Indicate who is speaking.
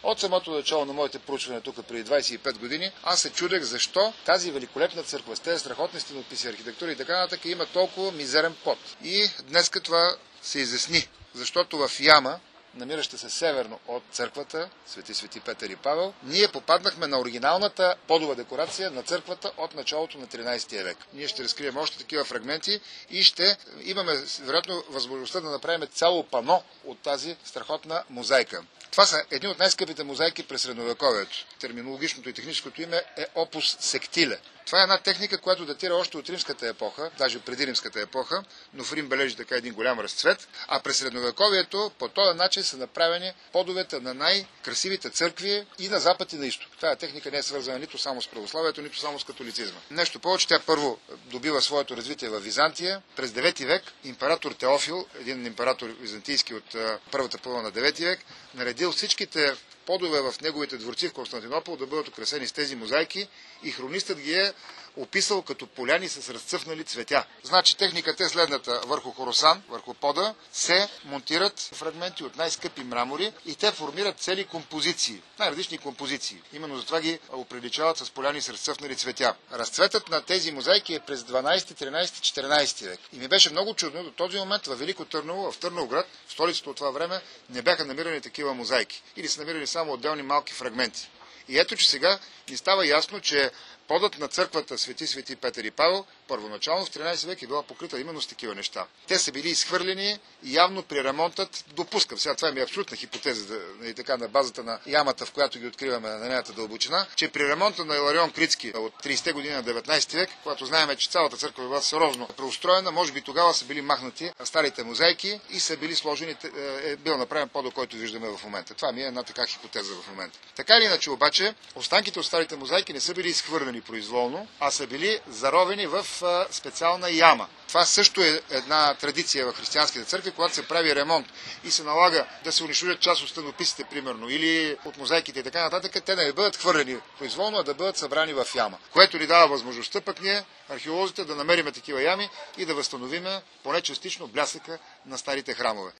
Speaker 1: От самото начало на моите проучвания тук преди 25 години, аз се чудех защо тази великолепна църква с тези страхотни стенописи, архитектура и така нататък има толкова мизерен плод. И днеска това се изясни, защото в яма, намираща се северно от църквата, Свети Петър и Павел, ние попаднахме на оригиналната подова декорация на църквата от началото на 13 век. Ние ще разкрием още такива фрагменти и ще имаме, вероятно, възможността да направим цяло пано от тази страхотна мозайка. Това са едни от най-скъпите мозайки през средновековието. Терминологичното и техническото име е опус сектиле. Това е една техника, която датира още от римската епоха, даже преди римската епоха, но в Рим бележи така един голям разцвет, а през средновековието по този начин са направени подовете на най-красивите църкви и на запад и на изток. Тая техника не е свързана нито само с православието, нито само с католицизма. Нещо повече, тя първо добива своето развитие в Византия. През 9 век император Теофил, един император византийски от първата половина на 9 век, наредил всичките подове в неговите дворци в Константинопол да бъдат украсени с тези мозайки и хронистът ги е описал като поляни с разцъфнали цветя. Значи техниката е следната. Върху хоросан, върху пода се монтират фрагменти от най-скъпи мрамори и те формират цели композиции, най-различни композиции. Именно затова ги оприличават с поляни с разцъфнали цветя. Разцветът на тези мозайки е през 12, 13, 14 век. И ми беше много чудно, до този момент във Велико Търново, в Търновград, столицата от това време, не бяха намирани такива мозайки. Или са намирани само отделни малки фрагменти. И ето, че сега ни става ясно, че подът на църквата Свети Петър и Павел първоначално в 13 век е била покрита именно с такива неща. Те са били изхвърлени и явно при ремонтът, допускам, сега това е абсолютна хипотеза, и така на базата на ямата, в която ги откриваме на нейната дълбочина, че при ремонта на Иларион Критски от 30-те години на 19 век, когато знаем, че цялата църква е била сериозно преустроена, може би тогава са били махнати старите мозайки и са били сложени, е бил направен подъл, който виждаме в момента. Това ми е една така хипотеза в момента. Така или иначе обаче, останките от старите мозайки не са били изхвърлени произволно, а са били заровени в специална яма. Това също е една традиция в християнските църкви, когато се прави ремонт и се налага да се унищожат част от стенописите, примерно, или от мозайките и така нататък, те не бъдат хвърлени произволно, а да бъдат събрани в яма. Което ни дава възможността пък ние, археолозите, да намериме такива ями и да възстановиме поне частично блясъка на старите храмове.